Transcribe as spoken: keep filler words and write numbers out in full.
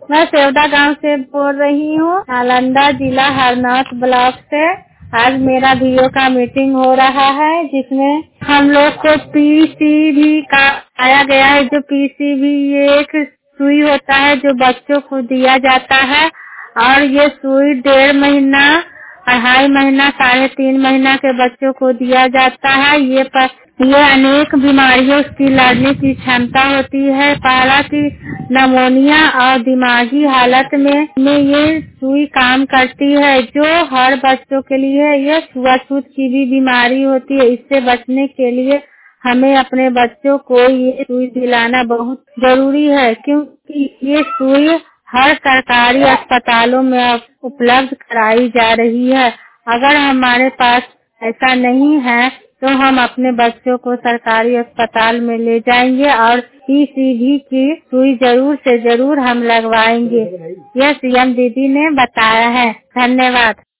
मैं सेवदा गांव से बोल रही हूँ, नालंदा जिला हरनौत ब्लॉक से। आज मेरा वीओ का मीटिंग हो रहा है, जिसमें हम लोग को पीसीवी का आया गया है। जो पीसीवी ये एक सुई होता है जो बच्चों को दिया जाता है, और ये सुई डेढ़ महीना, अढ़ाई महीना, साढ़े तीन महीना के बच्चों को दिया जाता है। ये पर ये अनेक बीमारियों की लड़ने की क्षमता होती है। पहला की नमोनिया और दिमागी हालत में में ये सुई काम करती है, जो हर बच्चों के लिए ये छुआछूत की भी बीमारी होती है। इससे बचने के लिए हमें अपने बच्चों को ये सुई दिलाना बहुत जरूरी है, क्योंकि ये सुई हर सरकारी अस्पतालों में अब उपलब्ध कराई जा रही है। अगर हमारे पास ऐसा नहीं है तो हम अपने बच्चों को सरकारी अस्पताल में ले जाएंगे और पीसीवी की सुई जरूर से जरूर हम लगवाएंगे। यह सीएम दीदी ने बताया है। धन्यवाद।